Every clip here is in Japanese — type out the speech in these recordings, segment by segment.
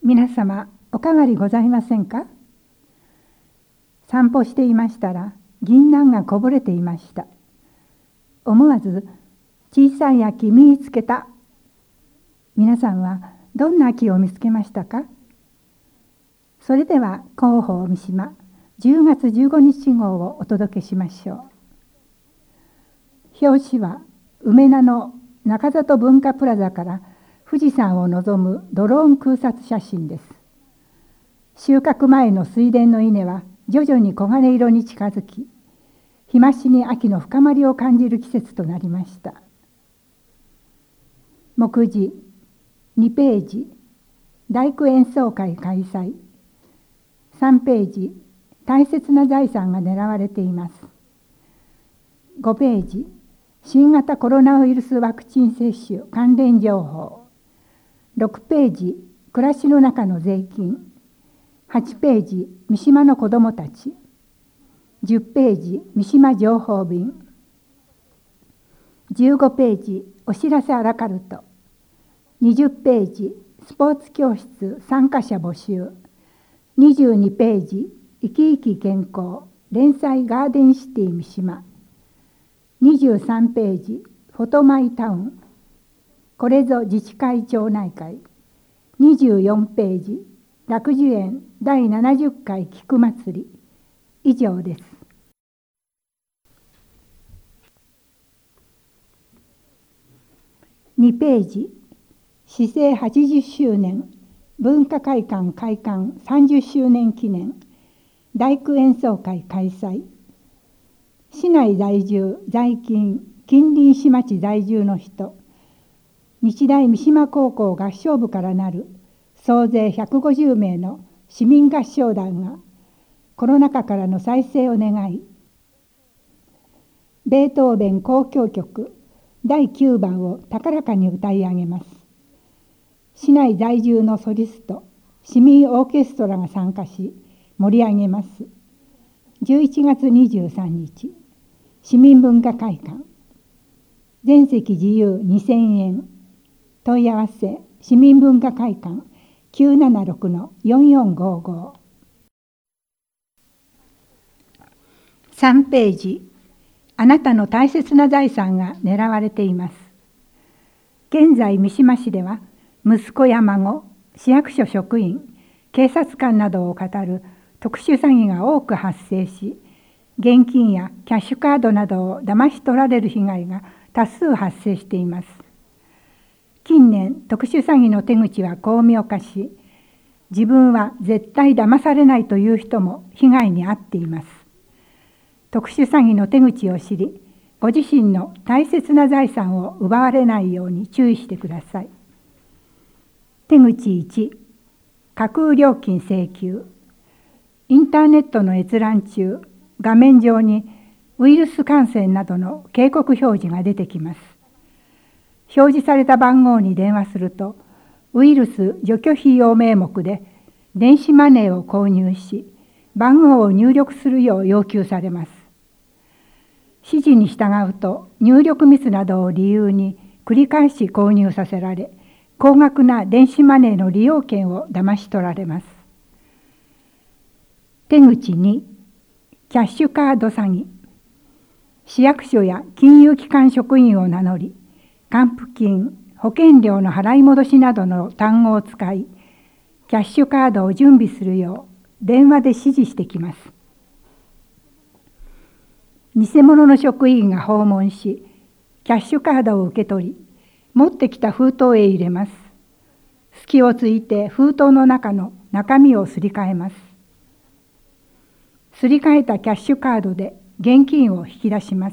皆様おかわりございませんか。散歩していましたら銀杏がこぼれていました。思わず小さい秋見つけた。皆さんはどんな秋を見つけましたか。それでは広報三島10月15日号をお届けしましょう。表紙は梅名の中里文化プラザから富士山を望むドローン空撮写真です。収穫前の水田の稲は徐々に黄金色に近づき、日増しに秋の深まりを感じる季節となりました。目次2ページ、大工演奏会開催。3ページ、大切な財産が狙われています。5ページ、新型コロナウイルスワクチン接種関連情報。6ページ、暮らしの中の税金。8ページ、三島の子どもたち。10ページ、三島情報便。15ページ、お知らせアラカルト。20ページ、スポーツ教室参加者募集。22ページ、生き生き健康連載ガーデンシティ三島。23ページ、フォトマイタウン。これぞ自治会町内会。24ページ、楽寿園第70回菊祭り。以上です。2ページ、市政80周年文化会館開館30周年記念大工演奏会開催。市内在住在勤近隣市町在住の人、日大三島高校合唱部からなる総勢150名の市民合唱団がコロナ禍からの再生を願い、ベートーベン交響曲第9番を高らかに歌い上げます。市内在住のソリスト、市民オーケストラが参加し盛り上げます。11月23日、市民文化会館。全席自由2000円。問い合わせ、市民文化会館 976-4455。3ページ、あなたの大切な財産が狙われています。現在三島市では息子や孫、市役所職員、警察官などを語る特殊詐欺が多く発生し、現金やキャッシュカードなどを騙し取られる被害が多数発生しています。近年、特殊詐欺の手口は巧妙化し、自分は絶対騙されないという人も被害に遭っています。特殊詐欺の手口を知り、ご自身の大切な財産を奪われないように注意してください。手口1、架空料金請求。インターネットの閲覧中、画面上にウイルス感染などの警告表示が出てきます。表示された番号に電話すると、ウイルス除去費用名目で電子マネーを購入し、番号を入力するよう要求されます。指示に従うと入力ミスなどを理由に繰り返し購入させられ、高額な電子マネーの利用券を騙し取られます。手口2、キャッシュカード詐欺。市役所や金融機関職員を名乗り、還付金、保険料の払い戻しなどの単語を使い、キャッシュカードを準備するよう電話で指示してきます。偽物の職員が訪問し、キャッシュカードを受け取り、持ってきた封筒へ入れます。隙をついて封筒の中の中身をすり替えます。すり替えたキャッシュカードで現金を引き出します。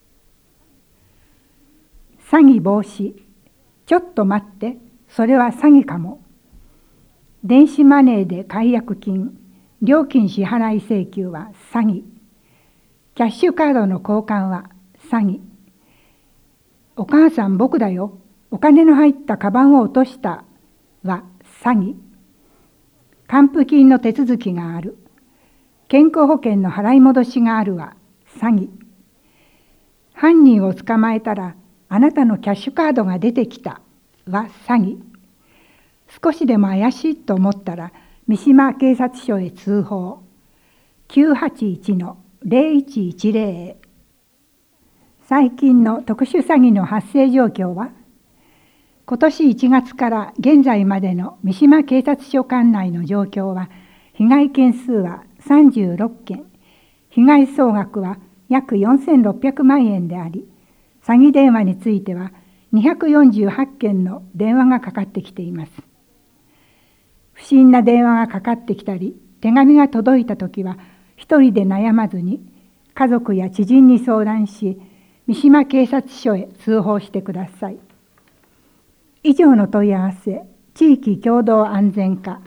詐欺防止。ちょっと待って、それは詐欺かも。電子マネーで解約金、料金支払い請求は詐欺。キャッシュカードの交換は詐欺。お母さん僕だよ、お金の入ったカバンを落としたは詐欺。還付金の手続きがある。健康保険の払い戻しがあるは詐欺。犯人を捕まえたらあなたのキャッシュカードが出てきたは詐欺。 少しでも怪しいと思ったら三島警察署へ通報。981-0110へ。最近の特殊詐欺の発生状況は、今年1月から現在までの三島警察署管内の状況は、被害件数は36件、被害総額は約4600万円であり、詐欺電話については248件の電話がかかってきています。不審な電話がかかってきたり、手紙が届いたときは、一人で悩まずに、家族や知人に相談し、三島警察署へ通報してください。以上の問い合わせ、地域共同安全課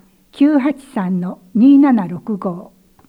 983-2765。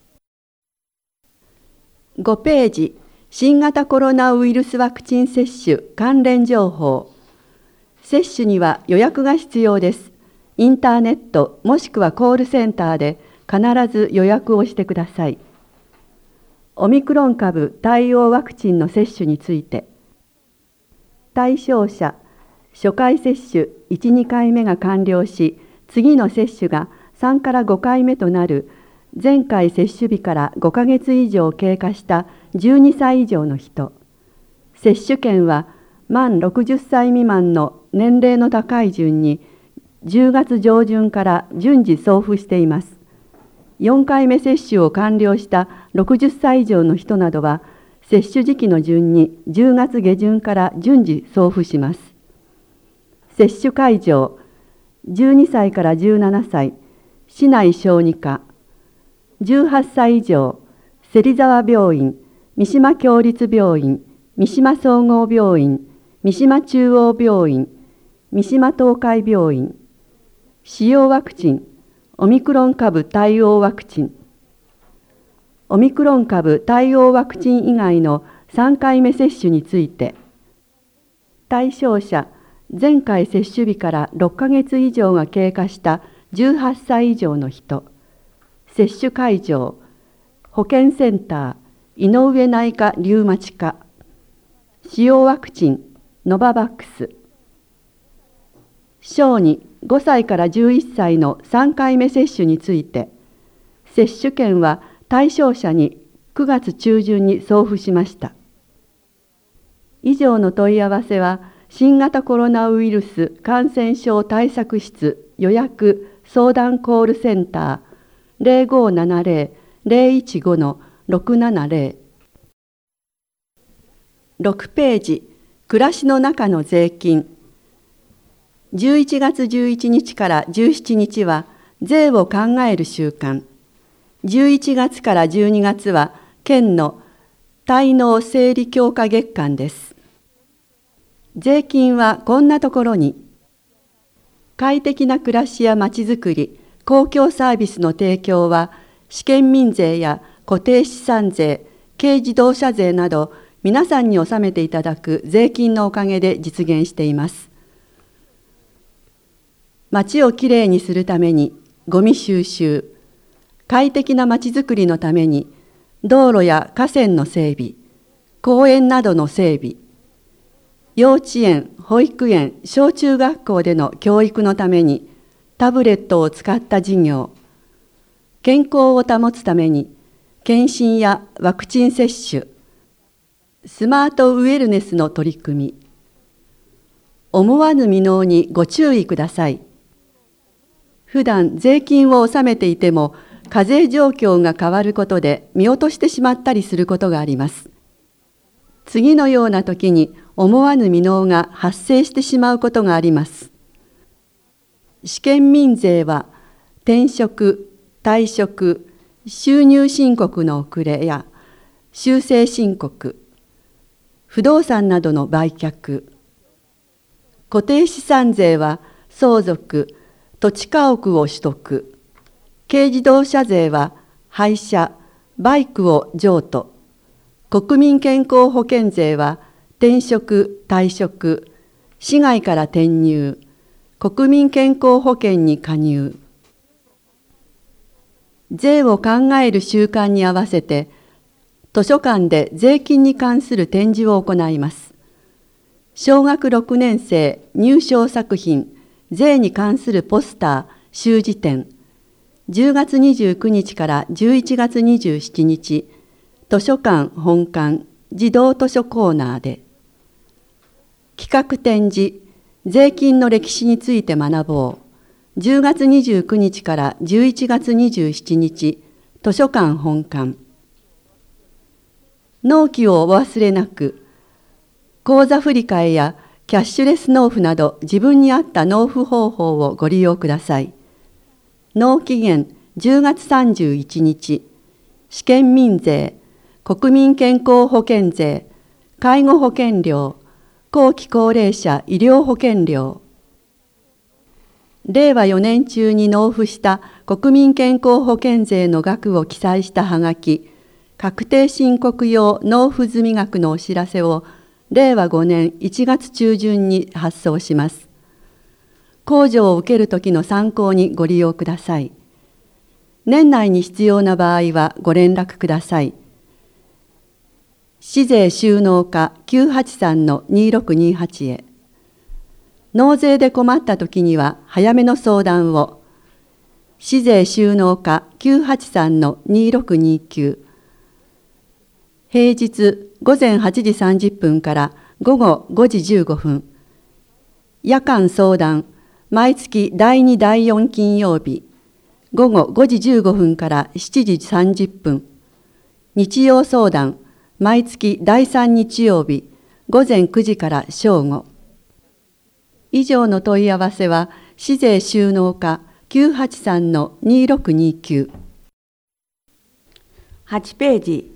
5ページ、新型コロナウイルスワクチン接種関連情報。接種には予約が必要です。インターネットもしくはコールセンターで必ず予約をしてください。オミクロン株対応ワクチンの接種について、対象者、初回接種1、2回目が完了し、次の接種が3から5回目となる前回接種日から5ヶ月以上経過した12歳以上の人、接種券は満60歳未満の年齢の高い順に10月上旬から順次送付しています。4回目接種を完了した60歳以上の人などは、接種時期の順に10月下旬から順次送付します。接種会場、12歳から17歳、市内小児科、18歳以上、芹沢病院、三島共立病院、三島総合病院、三島中央病院、三島東海病院。使用ワクチン、オミクロン株対応ワクチン。オミクロン株対応ワクチン以外の3回目接種について、対象者、前回接種日から6ヶ月以上が経過した18歳以上の人、接種会場、保健センター、井上内科リウマチ科。使用ワクチン、ノババックス。小児5歳から11歳の3回目接種について、接種券は対象者に9月中旬に送付しました。以上の問い合わせは、新型コロナウイルス感染症対策室予約相談コールセンター 0570-015-670。6ページ、暮らしの中の税金。11月11日から17日は税を考える週間。11月から12月は県の滞納整理強化月間です。税金はこんなところに、快適な暮らしやまちづくり、公共サービスの提供は試験民税や固定資産税、軽自動車税など皆さんに納めていただく税金のおかげで実現しています。町をきれいにするためにゴミ収集、快適な町づくりのために道路や河川の整備、公園などの整備、幼稚園、保育園、小中学校での教育のためにタブレットを使った授業、健康を保つために検診やワクチン接種、スマートウェルネスの取り組み、思わぬ未納にご注意ください。普段税金を納めていても課税状況が変わることで見落としてしまったりすることがあります。次のような時に思わぬ未納が発生してしまうことがあります。試験民税は転職、退職、収入申告の遅れや修正申告、不動産などの売却、固定資産税は相続、土地家屋を取得、軽自動車税は廃車、バイクを譲渡、国民健康保険税は転職、退職、市外から転入、国民健康保険に加入。税を考える習慣に合わせて、図書館で税金に関する展示を行います。小学6年生入賞作品、 税に関するポスター、習字展、10月29日から11月27日、図書館本館児童図書コーナーで、企画展示、税金の歴史について学ぼう、10月29日から11月27日、図書館本館。納期をお忘れなく、口座振替やキャッシュレス納付など自分に合った納付方法をご利用ください。納期限10月31日、試験民税、国民健康保険税、介護保険料、後期高齢者医療保険料。令和4年中に納付した国民健康保険税の額を記載したはがき、確定申告用納付済額のお知らせを令和5年1月中旬に発送します。控除を受けるときの参考にご利用ください。年内に必要な場合はご連絡ください。市税収納課 983-2628 へ。納税で困ったときには早めの相談を。市税収納課 983-2629。平日午前8時30分から午後5時15分。夜間相談、毎月第2第4金曜日、午後5時15分から7時30分。日曜相談、毎月第3日曜日、午前9時から正午。以上の問い合わせは、市税収納課 983-2629。 8ページ。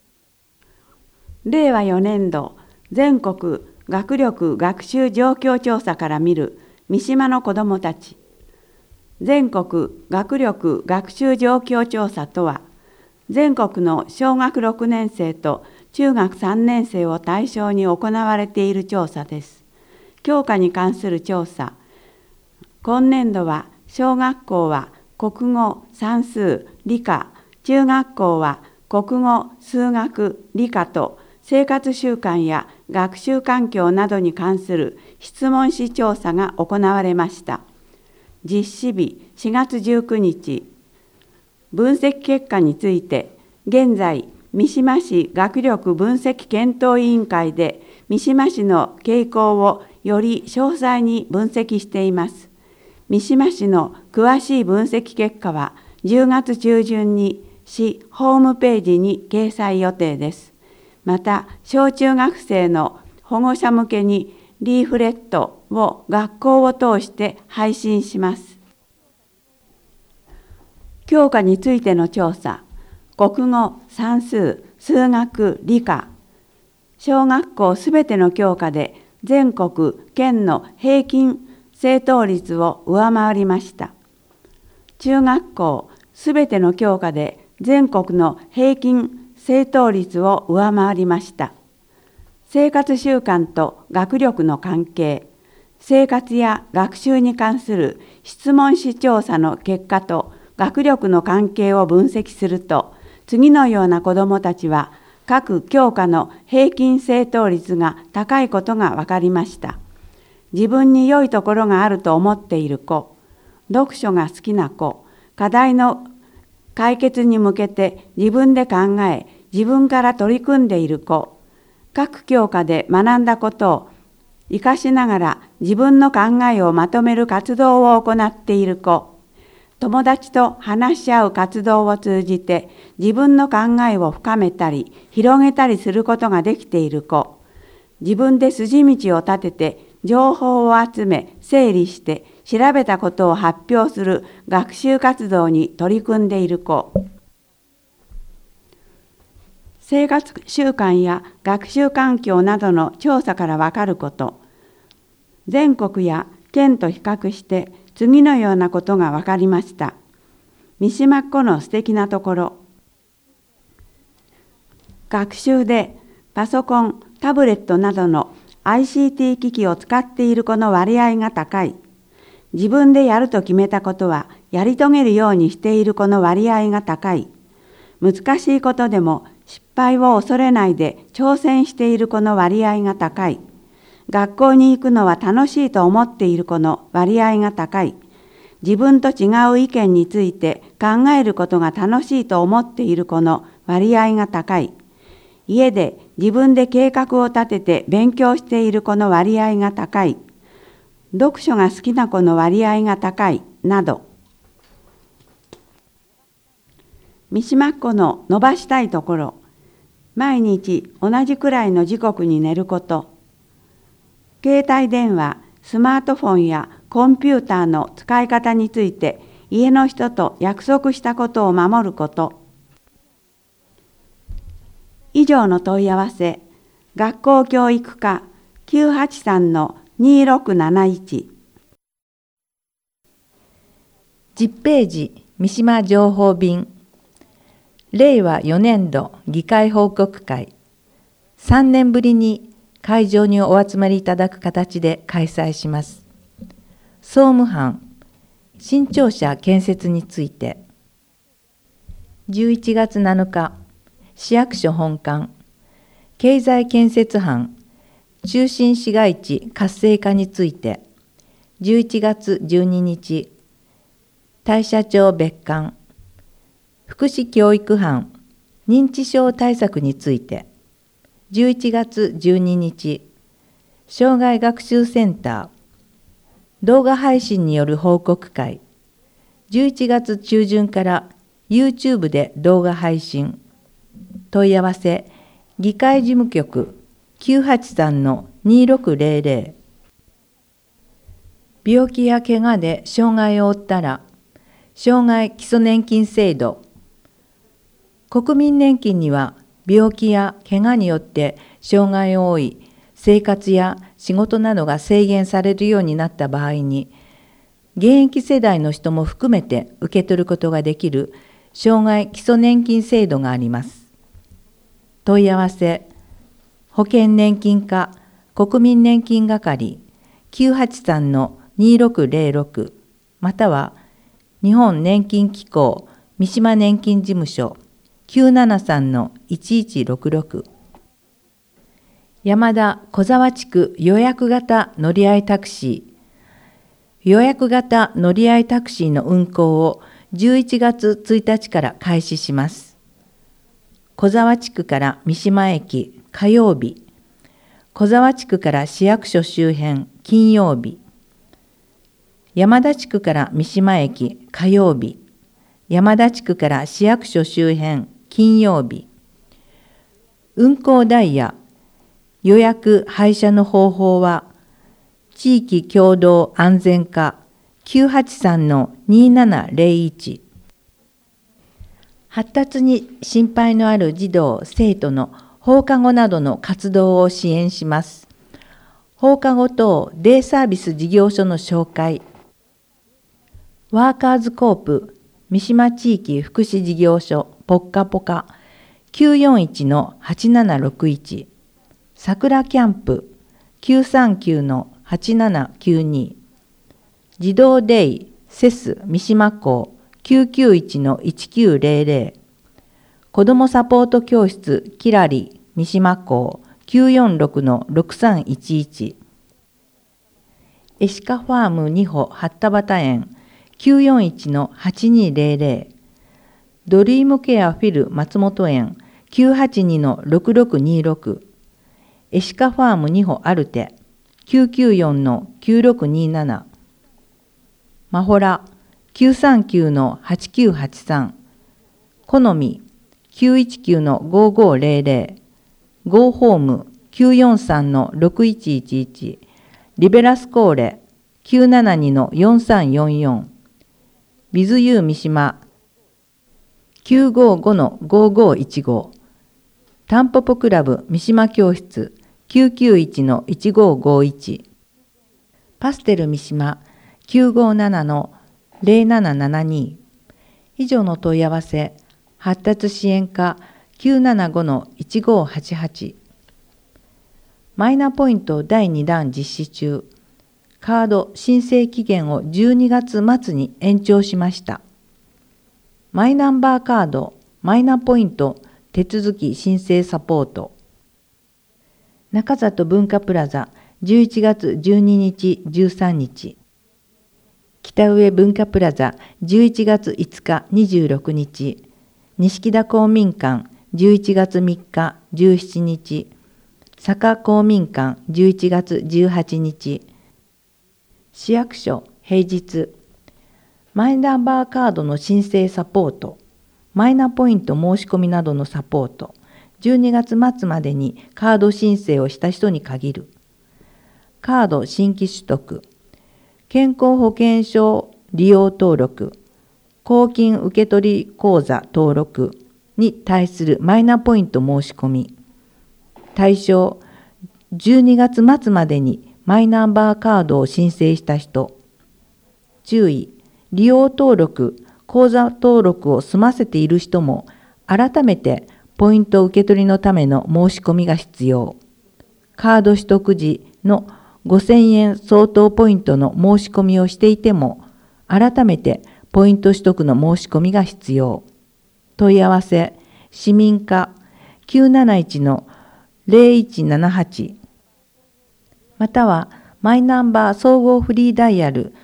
令和4年度全国学力学習状況調査から見る三島の子どもたち。全国学力学習状況調査とは、全国の小学6年生と中学3年生を対象に行われている調査です。教科に関する調査。今年度は小学校は国語、算数、理科、中学校は国語、数学、理科と生活習慣や学習環境などに関する質問紙調査が行われました。実施日4月19日。分析結果について、現在、三島市学力分析検討委員会で三島市の傾向をより詳細に分析しています。三島市の詳しい分析結果は10月中旬に市ホームページに掲載予定です。また、小中学生の保護者向けにリーフレットを学校を通して配信します。教科についての調査。国語、算数、数学、理科。小学校すべての教科で全国県の平均正答率を上回りました。中学校すべての教科で全国の平均正答率を上回りました。生活習慣と学力の関係、生活や学習に関する質問紙調査の結果と学力の関係を分析すると、次のような子どもたちは各教科の平均正答率が高いことが分かりました。自分に良いところがあると思っている子、読書が好きな子、課題の解決に向けて自分で考え、自分から取り組んでいる子、各教科で学んだことを生かしながら自分の考えをまとめる活動を行っている子、友達と話し合う活動を通じて自分の考えを深めたり広げたりすることができている子、自分で筋道を立てて情報を集め整理して調べたことを発表する学習活動に取り組んでいる子、生活習慣や学習環境などの調査からわかること、全国や県と比較して次のようなことがわかりました。三島っ子の素敵なところ。学習でパソコン、タブレットなどの ICT 機器を使っている子の割合が高い。自分でやると決めたことはやり遂げるようにしている子の割合が高い。難しいことでも失敗を恐れないで挑戦している子の割合が高い。 学校に行くのは楽しいと思っている子の割合が高い。自分と違う意見について考えることが楽しいと思っている子の割合が高い。家で自分で計画を立てて勉強している子の割合が高い。読書が好きな子の割合が高い。など。三島っ子の伸ばしたいところ。毎日同じくらいの時刻に寝ること。携帯電話、スマートフォンやコンピューターの使い方について家の人と約束したことを守ること。以上の問い合わせ、学校教育課 983-2671。 10ページ、三島情報便。令和4年度議会報告会。3年ぶりに会場にお集まりいただく形で開催します。総務班、新庁舎建設について。11月7日、市役所本館、経済建設班、中心市街地活性化について。11月12日、大社町別館、福祉教育班、認知症対策について。11月12日、障害学習センター、動画配信による報告会。11月中旬から YouTube で動画配信。問い合わせ、議会事務局 983-2600。病気や怪我で障害を負ったら、障害基礎年金制度。国民年金には病気や怪我によって障害を負い、生活や仕事などが制限されるようになった場合に、現役世代の人も含めて受け取ることができる障害基礎年金制度があります。問い合わせ、保険年金課国民年金係 983-2606 または日本年金機構三島年金事務所 973-1166。山田小沢地区予約型乗り合いタクシー。予約型乗り合いタクシーの運行を11月1日から開始します。小沢地区から三島駅火曜日。小沢地区から市役所周辺金曜日。山田地区から三島駅火曜日。山田地区から市役所周辺金曜日。運行ダイヤ、予約配車の方法は、地域共同安全課 983-2701。発達に心配のある児童・生徒の放課後などの活動を支援します。放課後等デイサービス事業所の紹介。ワーカーズコープ三島地域福祉事業所ポッカポカ 941-8761。桜キャンプ 939-8792。児童デイセス三島校 991-1900。子どもサポート教室キラリ三島校 946-6311。エシカファーム2歩八田端園 941-8200。ドリームケアフィル松本園 982-6626。エシカファーム2歩アルテ 994-9627。マホラ 939-8983。好み 919-5500。ゴーホーム 943-6111。リベラスコーレ 972-4344。ビズユー三島 955-5515。タンポポクラブ三島教室 991-1551。パステル三島 957-0772。以上の問い合わせ、発達支援課 975-1588。マイナポイント第2弾実施中。カード申請期限を12月末に延長しました。マイナンバーカード、マイナポイント手続き申請サポート。中里文化プラザ 11月12日13日。北上文化プラザ11月5日26日。錦田公民館11月3日17日。坂公民館11月18日。市役所平日。マイナンバーカードの申請サポート、マイナポイント申し込みなどのサポート、12月末までにカード申請をした人に限る。カード新規取得、健康保険証利用登録、公金受取口座登録に対するマイナポイント申し込み。対象、12月末までにマイナンバーカードを申請した人。注意、利用登録、口座登録を済ませている人も改めてポイント受け取りのための申し込みが必要。カード取得時の5000円相当ポイントの申し込みをしていても改めてポイント取得の申し込みが必要。問い合わせ、市民課 971-0178 またはマイナンバー総合フリーダイヤル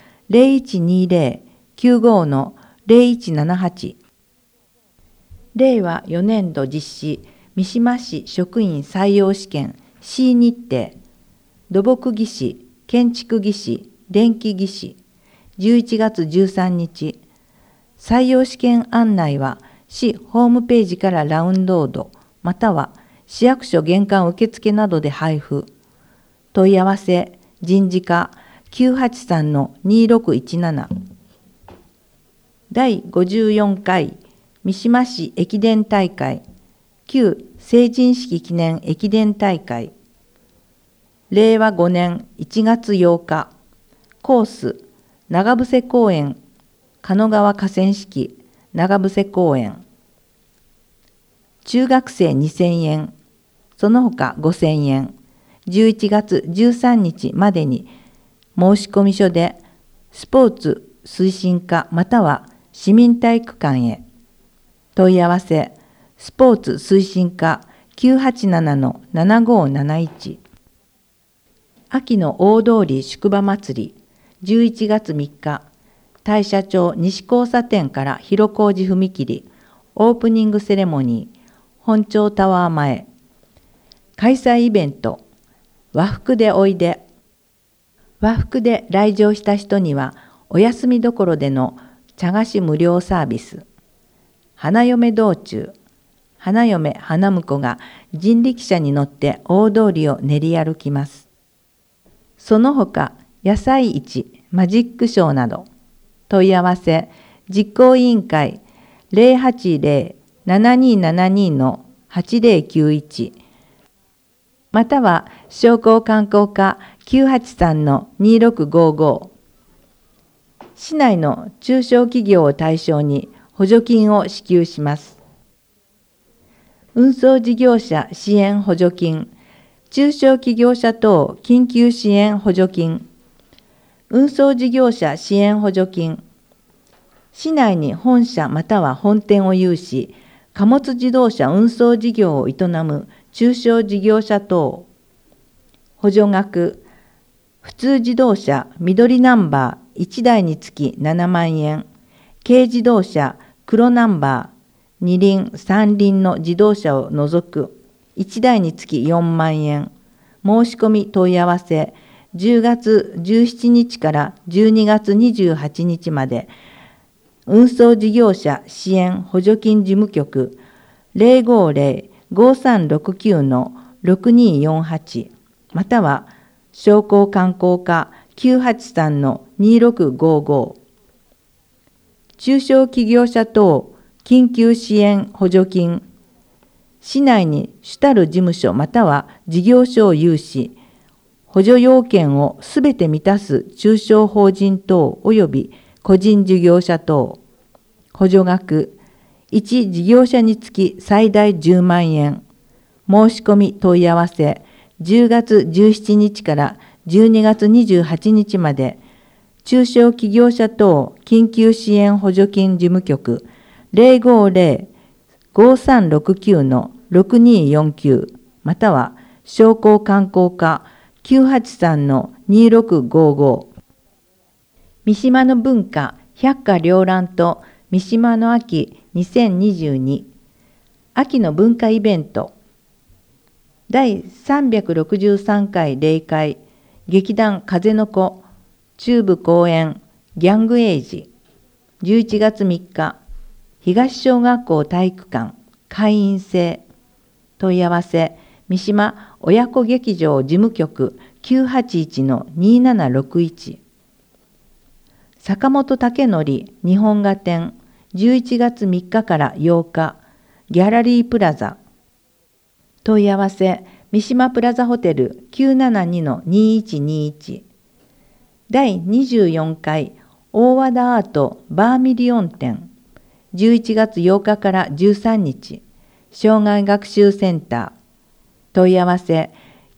0120-95-0178 令和4年度実施三島市職員採用試験 C 日程土木技師、建築技師、電気技師11月13日採用試験案内は市ホームページからダウンロードまたは市役所玄関受付などで配布。問い合わせ人事課 983-2617 第54回三島市駅伝大会旧成人式記念駅伝大会令和5年1月8日コース長伏公園鹿野川河川敷長伏公園中学生2000円その他5000円11月13日までに申込書でスポーツ推進課または市民体育館へ。問い合わせスポーツ推進課 987-7571 秋の大通り宿場祭り11月3日大社町西交差点から広小路踏切オープニングセレモニー本町タワー前開催イベント和服でおいで。和服で来場した人にはお休みどころでの茶菓子無料サービス。花嫁道中、花嫁花婿が人力車に乗って大通りを練り歩きます。その他野菜市、マジックショーなど。問い合わせ実行委員会 080-7272-8091または商工観光課 983-2655 市内の中小企業を対象に補助金を支給します。運送事業者支援補助金、中小企業者等緊急支援補助金、運送事業者支援補助金、市内に本社または本店を有し、貨物自動車運送事業を営む中小事業者等、補助額、普通自動車緑ナンバー1台につき7万円、軽自動車黒ナンバー2輪3輪の自動車を除く1台につき4万円、申し込み問い合わせ10月17日から12月28日まで、運送事業者支援補助金事務局 050-5369-6248 または商工観光課 983-2655 中小企業者等緊急支援補助金、市内に主たる事務所または事業所を有し、補助要件をすべて満たす中小法人等及び個人事業者等、補助額、1事業者につき最大10万円、申し込み問い合わせ、10月17日から12月28日まで、中小企業者等緊急支援補助金事務局 050-5369-6249 または商工観光課 983-2655。三島の文化百花繚乱と三島の秋2022。秋の文化イベント。第363回例会劇団風の子中部公演ギャングエイジ。11月3日、東小学校体育館会員制。問い合わせ、三島親子劇場事務局 981-2761。坂本武則日本画展11月3日から8日、ギャラリープラザ。問い合わせ、三島プラザホテル 972-2121。第24回大和田アートバーミリオン展11月8日から13日、障害学習センター。問い合わせ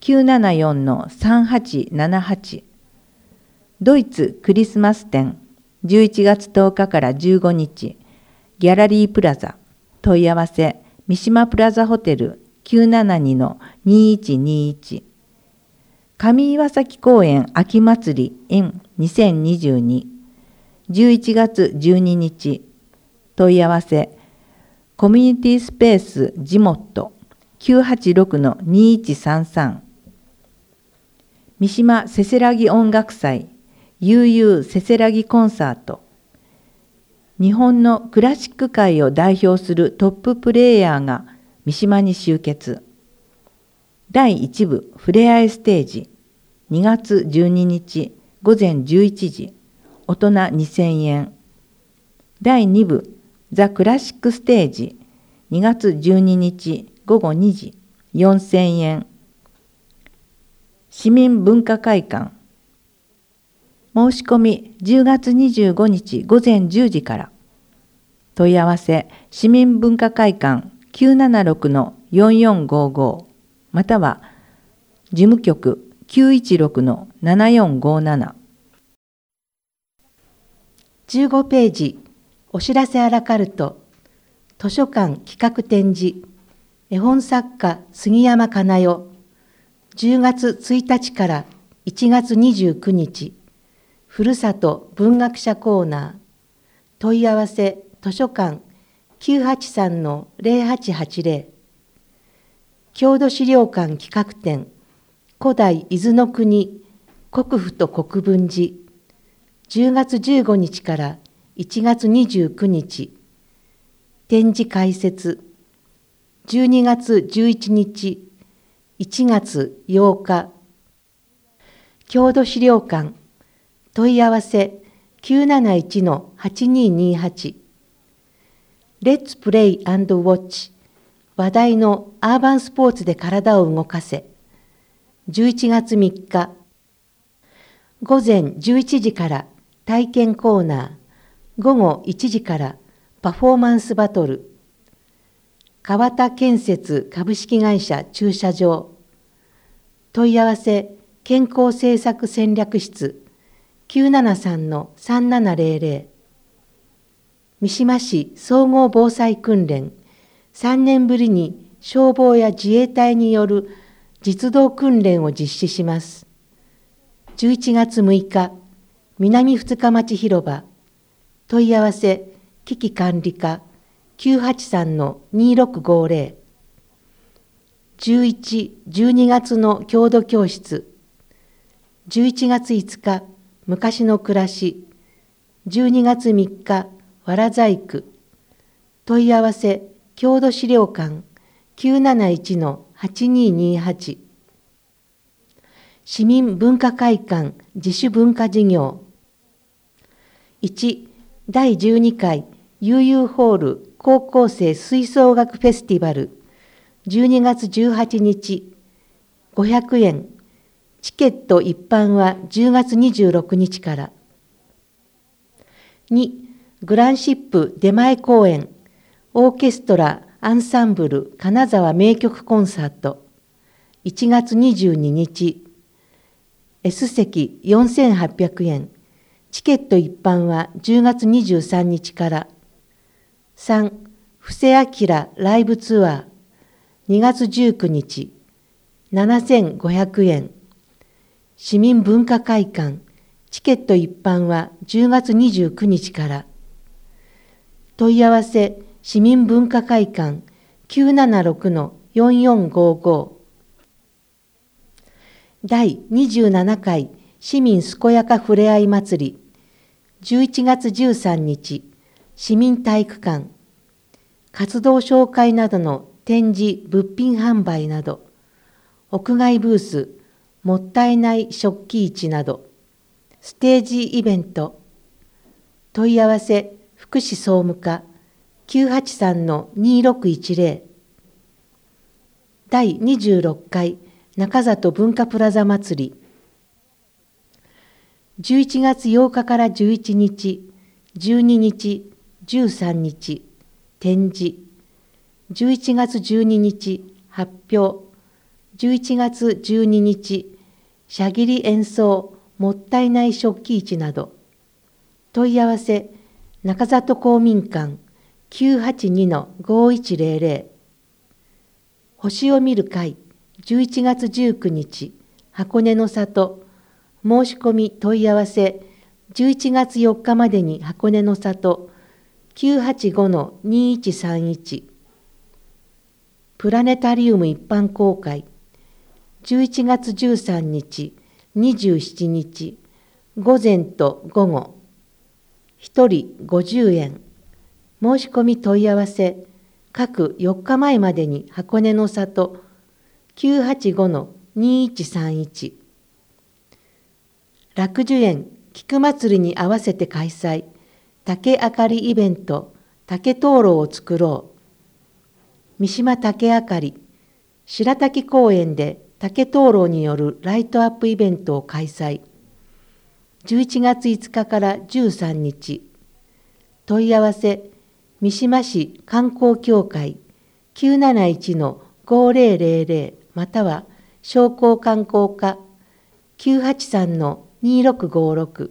974-3878。ドイツクリスマス展11月10日から15日、ギャラリープラザ。問い合わせ、三島プラザホテル 972-2121。上岩崎公園秋祭り in 2022。11月12日。問い合わせ、コミュニティスペースジモット 986-2133。三島せせらぎ音楽祭悠々せせらぎコンサート。日本のクラシック界を代表するトッププレイヤーが三島に集結。第1部ふれあいステージ2月12日午前11時、大人2000円。第2部ザ・クラシックステージ2月12日午後2時4000円。市民文化会館。申し込み10月25日午前10時から。問い合わせ、市民文化会館 976-4455 または事務局 916-7457。 15ページ、お知らせアラカルト、図書館企画展示、絵本作家杉山かなよ、10月1日から1月29日、ふるさと文学者コーナー。問い合わせ、図書館 983-0880。郷土資料館企画展、古代伊豆の国国府と国分寺。10月15日から1月29日。展示開設。12月11日、1月8日。郷土資料館。問い合わせ 971-8228。レッツプレイ&ウォッチ。話題のアーバンスポーツで体を動かせ。11月3日。午前11時から体験コーナー。午後1時からパフォーマンスバトル。川田建設株式会社駐車場。問い合わせ、健康政策戦略室 973-3700。三島市総合防災訓練。3年ぶりに消防や自衛隊による実動訓練を実施します。11月6日、南二日町広場。問い合わせ、危機管理課 983-2650。11、12月の郷土教室。11月5日、昔の暮らし。12月3日、わら細工。問い合わせ、郷土資料館 971-8228。市民文化会館自主文化事業。1、第12回悠々ホール高校生吹奏楽フェスティバル12月18日500円。チケット一般は10月26日から。2、グランシップ出前公演オーケストラアンサンブル金沢名曲コンサート1月22日。S 席4800円。チケット一般は10月23日から。3、布施明ライブツアー2月19日7500円。 市民文化会館、チケット一般は10月29日から。問い合わせ、市民文化会館 976-4455。第27回市民健やかふれあい祭り、11月13日、市民体育館、活動紹介などの展示、物品販売など、屋外ブース、もったいない食器市など、ステージイベント、問い合わせ、福祉総務課 983-2610。第26回中里文化プラザ祭り、11月8日から11日、12日、13日、展示、11月12日、発表、11月12日、しゃぎり演奏、もったいない食器市など、問い合わせ、中里公民館 982-5100。星を見る会、11月19日、箱根の里、申し込み問い合わせ、11月4日までに箱根の里、985-2131。プラネタリウム一般公開、11月13日、27日、午前と午後、1人50円。申し込み問い合わせ、各4日前までに箱根の里、985-2131。楽寿園菊祭りに合わせて開催、竹あかりイベント、竹灯籠を作ろう。三島竹あかり、白滝公園で竹灯籠によるライトアップイベントを開催。11月5日から13日。問い合わせ、三島市観光協会 971-5000 または商工観光課 983-2656。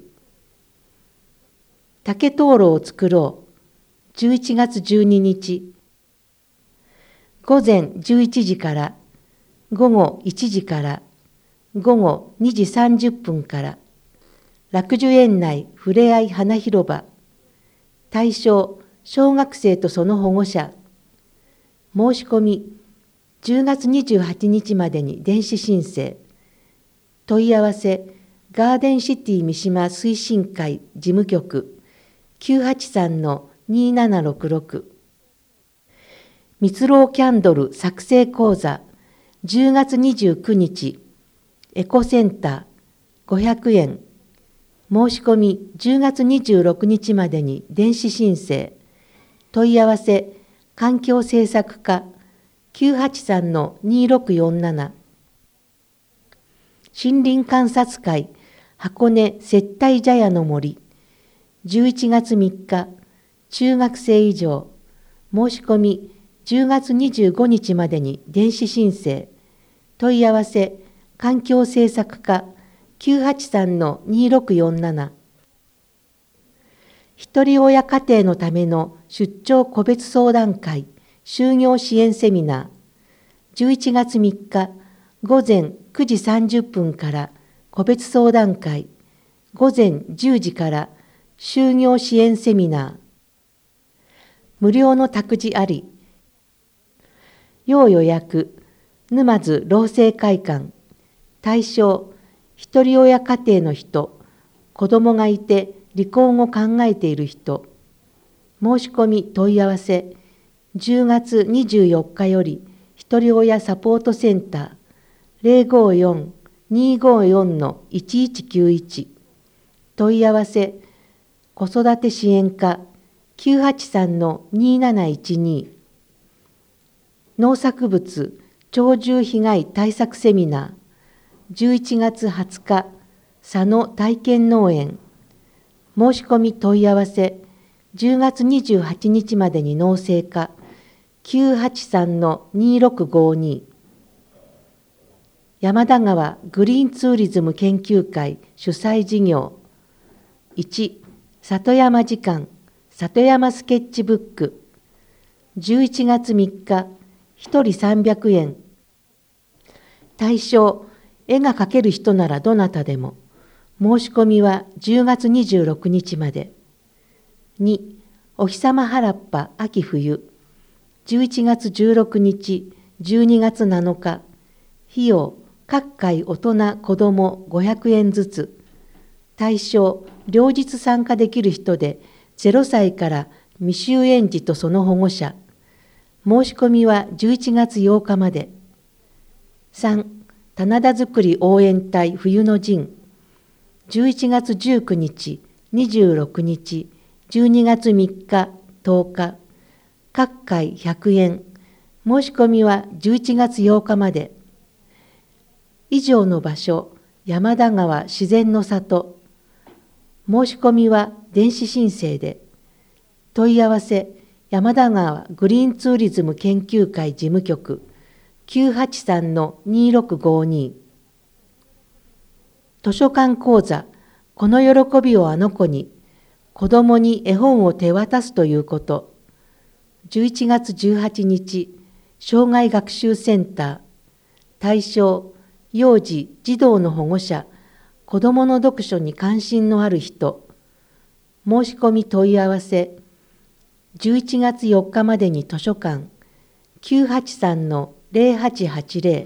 竹灯籠を作ろう。11月12日。午前11時から、午後1時から、午後2時30分から、楽寿園内ふれあい花広場、対象小学生とその保護者、申し込み10月28日までに電子申請、問い合わせガーデンシティ三島推進会事務局 983-2766。蜜ろうキャンドル作成講座10月29日、エコセンター500円。申し込み10月26日までに電子申請。問い合わせ環境政策課 983-2647。森林観察会箱根接待茶屋の森11月3日、中学生以上。申し込み10月25日までに電子申請。問い合わせ環境政策課 983-2647。ひとり親家庭のための出張個別相談会就業支援セミナー11月3日午前9時30分から個別相談会、午前10時から就業支援セミナー。無料の託児あり。要予約、沼津老成会館。対象、ひとり親家庭の人、子供がいて離婚を考えている人。申し込み問い合わせ、10月24日よりひとり親サポートセンター 054-254-1191。問い合わせ、子育て支援課 983-2712。農作物鳥獣被害対策セミナー11月20日佐野体験農園。申し込み問い合わせ10月28日までに農政課 983-2652。山田川グリーンツーリズム研究会主催事業1、里山時間里山スケッチブック11月3日1人300円。対象絵が描ける人ならどなたでも。申し込みは10月26日まで。2、お日様原っぱ秋冬。11月16日、12月7日。費用、各回大人子ども500円ずつ。対象、両日参加できる人で、0歳から未就園児とその保護者。申し込みは11月8日まで。3、棚田づくり応援隊冬の陣。11月19日、26日、12月3日、10日。各回100円。申し込みは11月8日まで。以上の場所、山田川自然の里。申し込みは電子申請で。問い合わせ、山田川グリーンツーリズム研究会事務局 983-2652。図書館講座、この喜びをあの子に、子どもに絵本を手渡すということ。11月18日、障害学習センター。対象、幼児・児童の保護者、子どもの読書に関心のある人。申し込み問い合わせ、11月4日までに図書館 983-0880。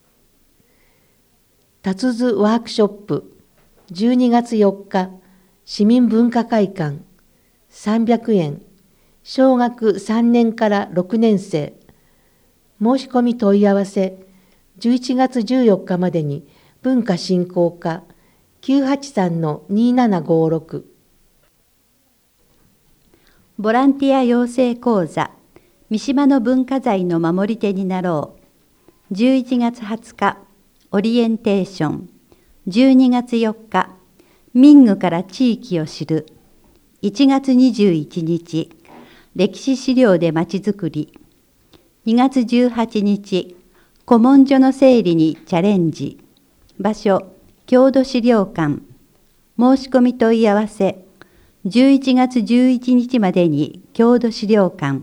達図ワークショップ、12月4日、市民文化会館、300円、小学3年から6年生。申し込み問い合わせ、11月14日までに文化振興課 983-2756。 ボランティア養成講座、三島の文化財の守り手になろう。11月20日、オリエンテーション。12月4日、民具から地域を知る。1月21日、歴史資料でまちづくり。2月18日、古文書の整理にチャレンジ。場所、郷土資料館。申し込み問い合わせ、11月11日までに郷土資料館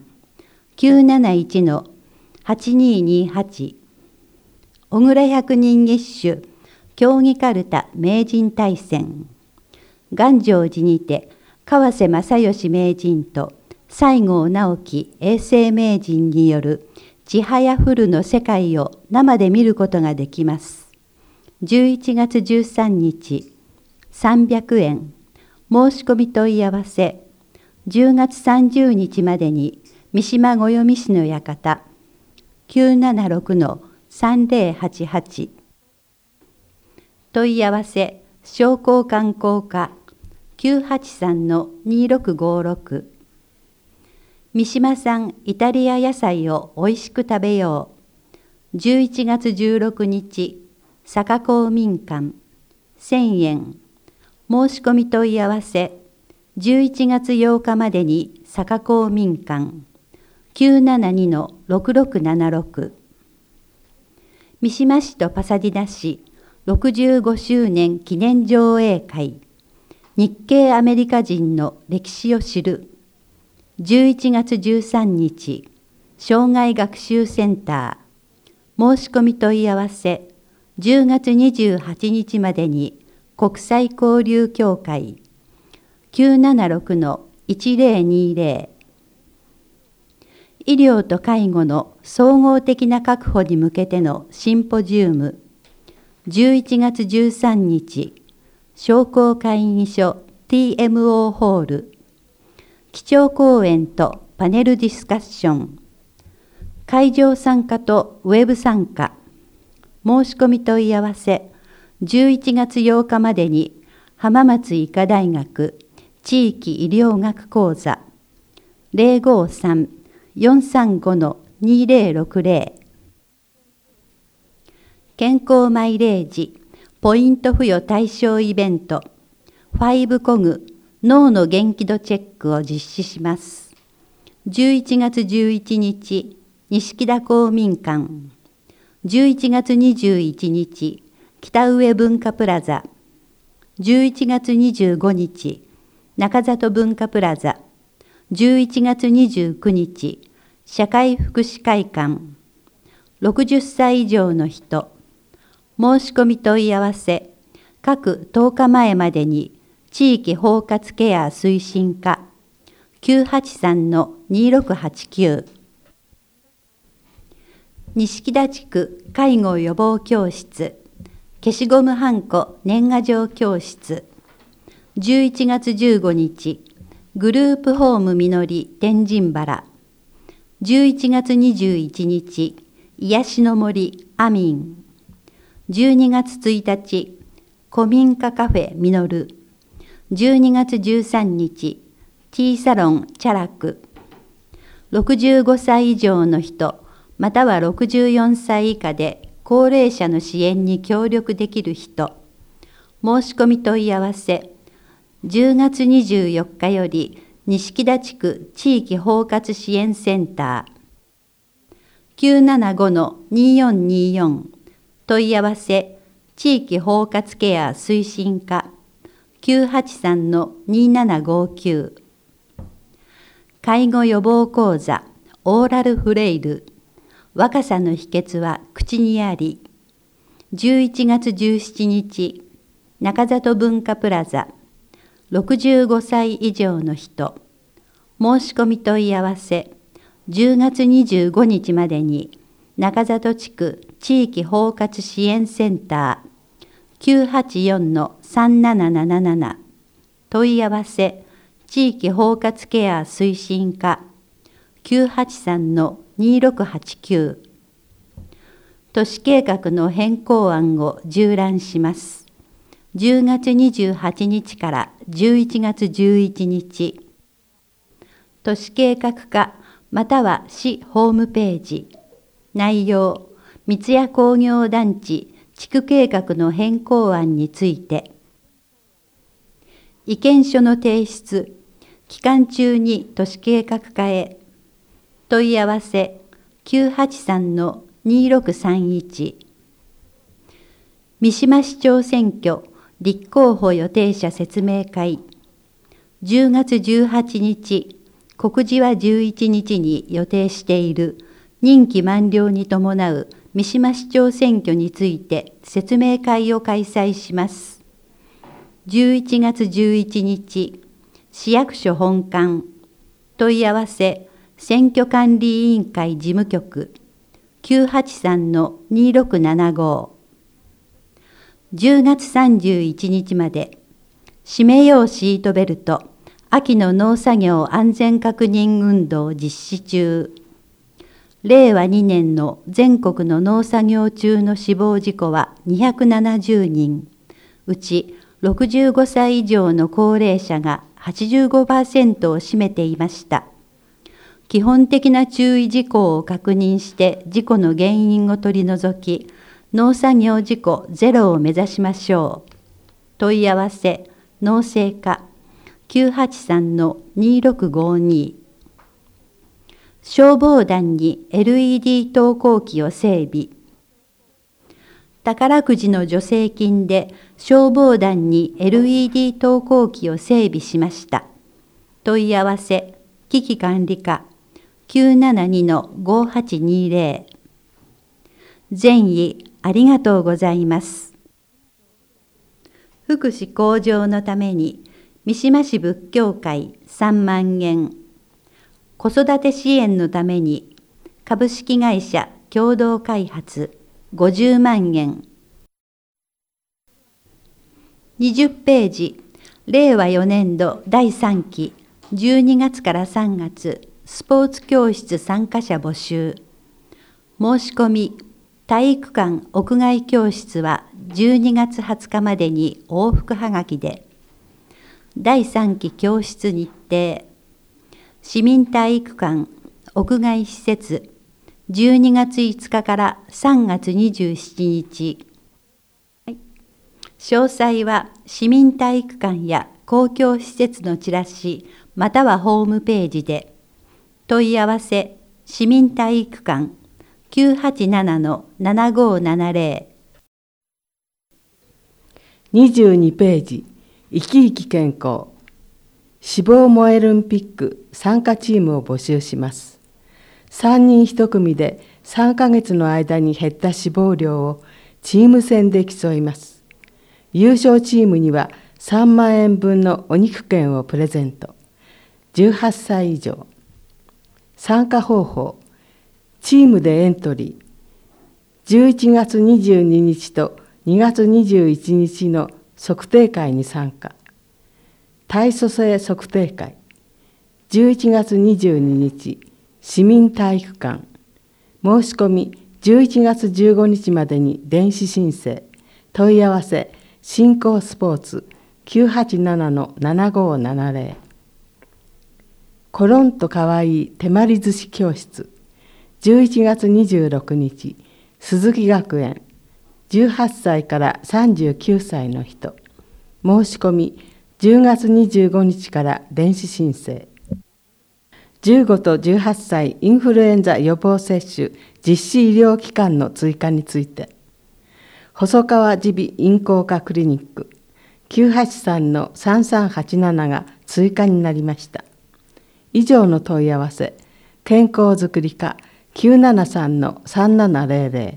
971-8228。小倉百人一首競技かるた名人大戦。願成寺にて川瀬正義名人と西郷直樹永世名人によるちはやふるの世界を生で見ることができます。11月13日、300円。申し込み問い合わせ、10月30日までに三島ごよみ市の館 976-3088。問い合わせ、商工観光課 983-2656。三島産イタリア野菜をおいしく食べよう。11月16日、坂公民館1000円。申し込み問い合わせ、11月8日までに坂公民館 972-6676。三島市とパサディナ市65周年記念上映会。日系アメリカ人の歴史を知る。11月13日、障害学習センター。申し込み問い合わせ、10月28日までに国際交流協会 976-1020。医療と介護の総合的な確保に向けてのシンポジウム。11月13日、商工会議所 TMO ホール。基調講演とパネルディスカッション。会場参加とウェブ参加。申し込み問い合わせ、11月8日までに浜松医科大学地域医療学講座 053-435-2060。健康マイレージポイント付与対象イベント5コグ脳の元気度チェックを実施します。11月11日、錦田公民館。11月21日、北上文化プラザ。11月25日、中里文化プラザ。11月29日、社会福祉会館。60歳以上の人。 申し込み問い合わせ、各10日前までに地域包括ケア推進課 983-2689 錦田地区介護予防教室消しゴムはんこ年賀状教室11月15日グループホームみのり天神原11月21日癒しの森アミン12月1日古民家カフェみのる12月13日ティーサロンチャラク65歳以上の人または64歳以下で高齢者の支援に協力できる人申し込み問い合わせ10月24日より錦田地区地域包括支援センター 975-2424 問い合わせ地域包括ケア推進課 983-2759 介護予防講座オーラルフレイル若さの秘訣は口にあり11月17日中里文化プラザ65歳以上の人申し込み問い合わせ10月25日までに中里地区地域包括支援センター 984-3777 問い合わせ地域包括ケア推進課 983-2689 都市計画の変更案を縦覧します。10月28日から11月11日都市計画課または市ホームページ内容三ツ矢工業団地地区計画の変更案について意見書の提出期間中に都市計画課へ問い合わせ 983-2631 三島市長選挙立候補予定者説明会10月18日告示は11日に予定している任期満了に伴う三島市長選挙について説明会を開催します。11月11日、市役所本館、問い合わせ、選挙管理委員会事務局、983-2675。10月31日まで、締め用シートベルト、秋の農作業安全確認運動実施中。令和2年の全国の農作業中の死亡事故は270人、うち65歳以上の高齢者が 85% を占めていました。基本的な注意事項を確認して事故の原因を取り除き、農作業事故ゼロを目指しましょう。問い合わせ、農政課 983-2652。消防団に LED 投光器を整備。宝くじの助成金で消防団に LED 投光器を整備しました。問い合わせ、危機管理課 972-5820。善意ありがとうございます。福祉向上のために三島市仏教会3万円。子育て支援のために株式会社共同開発50万円。20ページ、令和4年度第3期12月から3月スポーツ教室参加者募集。申し込み、体育館屋外教室は12月20日までに往復はがきで。第3期教室日程。市民体育館屋外施設12月5日から3月27日。詳細は市民体育館や公共施設のチラシまたはホームページで。問い合わせ市民体育館 987-7570。 22ページ、生き生き健康。死亡燃えるンピック参加チームを募集します。3人1組で3ヶ月の間に減った死亡量をチーム戦で競います。優勝チームには3万円分のお肉券をプレゼント。18歳以上。参加方法、チームでエントリー。11月22日と2月21日の測定会に参加。体組成測定会。11月22日、市民体育館。申し込み11月15日までに電子申請。問い合わせ、新興スポーツ 987-7570。コロンとかわいい手まり寿司教室。11月26日、鈴木学園。18歳から39歳の人。申し込み10月25日から電子申請。15と18歳インフルエンザ予防接種実施医療機関の追加について、細川耳鼻咽喉科クリニック 983-3387 が追加になりました。以上の問い合わせ、健康づくり課 973-3700。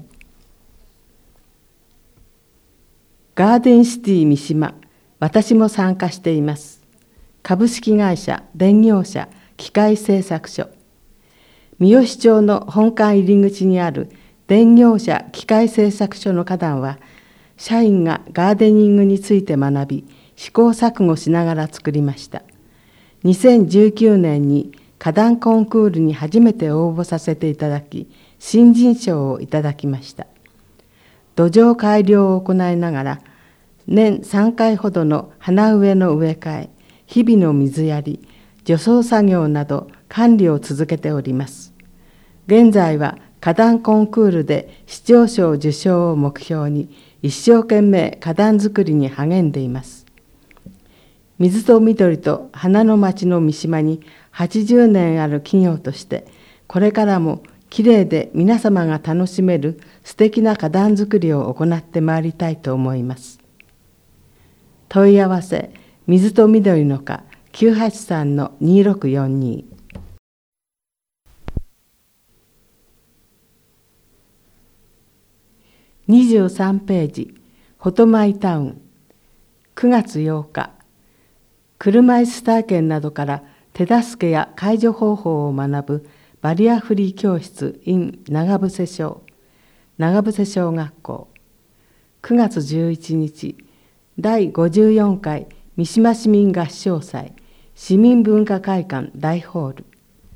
ガーデンシティ三島、私も参加しています。株式会社電業者機械製作所。三好町の本館入り口にある電業者機械製作所の花壇は、社員がガーデニングについて学び、試行錯誤しながら作りました。2019年に花壇コンクールに初めて応募させていただき、新人賞をいただきました。土壌改良を行いながら、年3回ほどの花植えの植え替え、日々の水やり、除草作業など管理を続けております。現在は花壇コンクールで市長賞受賞を目標に一生懸命花壇作りに励んでいます。水と緑と花の町の三島に80年ある企業として、これからもきれいで皆様が楽しめる素敵な花壇作りを行ってまいりたいと思います。問い合わせ、水と緑の課 983-2642。23ページ、ホトマイタウン。9月8日、車椅子体験などから手助けや介助方法を学ぶバリアフリー教室 in 長伏小、長伏小学校。9月11日、第54回三島市民合唱祭市民文化会館大ホール。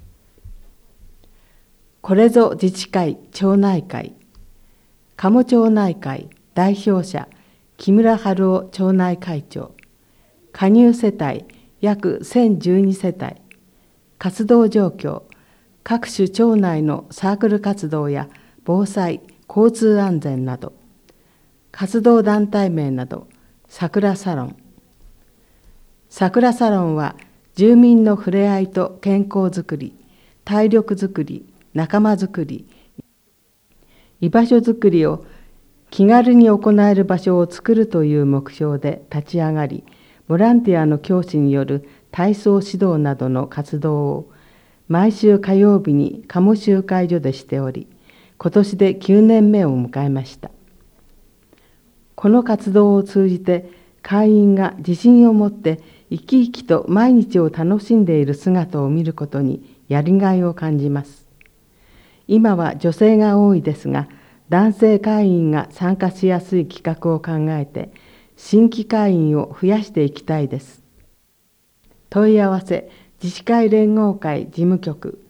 これぞ自治会町内会。鴨町内会代表者木村春夫町内会長。加入世帯約1012世帯。活動状況、各種町内のサークル活動や防災、交通安全など。活動団体名など。桜サロン。桜サロンは住民のふれあいと健康づくり、体力づくり、仲間づくり、居場所づくりを気軽に行える場所を作るという目標で立ち上がり、ボランティアの教師による体操指導などの活動を毎週火曜日に鴨集会所でしており、今年で9年目を迎えました。この活動を通じて会員が自信を持って生き生きと毎日を楽しんでいる姿を見ることにやりがいを感じます。今は女性が多いですが、男性会員が参加しやすい企画を考えて、新規会員を増やしていきたいです。問い合わせ、自治会連合会事務局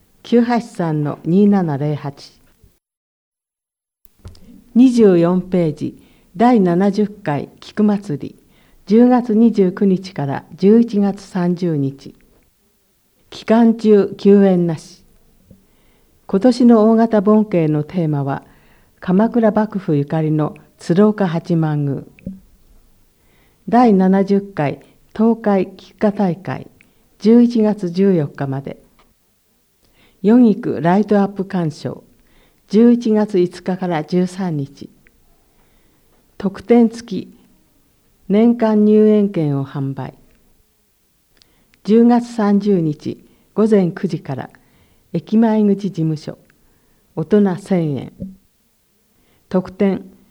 983-2708。24ページ、第70回菊祭り、10月29日から11月30日。期間中休園なし。今年の大型盆景のテーマは、鎌倉幕府ゆかりの鶴岡八幡宮。第70回東海菊花大会、11月14日まで。四菊ライトアップ鑑賞、11月5日から13日。特典付き年間入園券を販売。10月30日午前9時から駅前口事務所、大人1000円。特典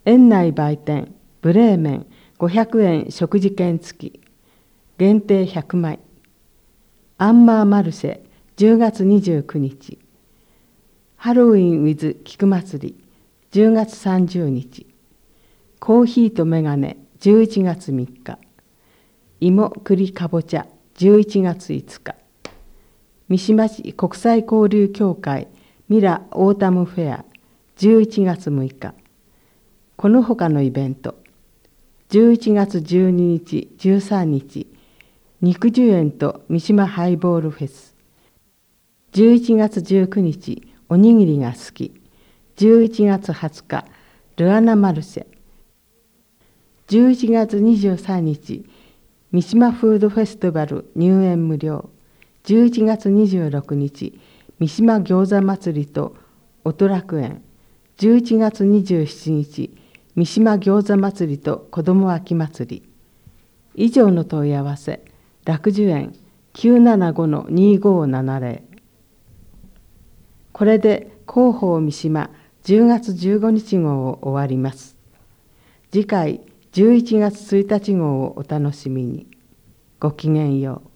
園内売店ブレーメン500円食事券付き限定100枚。アンマーマルシェ10月29日。ハロウィン with 菊祭り10月30日。コーヒーとメガネ11月3日。芋栗かぼちゃ11月5日。三島市国際交流協会ミラオータムフェア11月6日。この他のイベント。11月12日13日肉樹園と三島ハイボールフェス。11月19日おにぎりが好き。11月20日ルアナマルシェ。11月23日三島フードフェスティバル入園無料。11月26日三島餃子祭りと音楽園。11月27日三島餃子祭りと子ども秋祭り。以上の問い合わせ楽寿園 975-2570。 これで広報三島10月15日号を終わります。次回11月1日号をお楽しみに。ごきげんよう。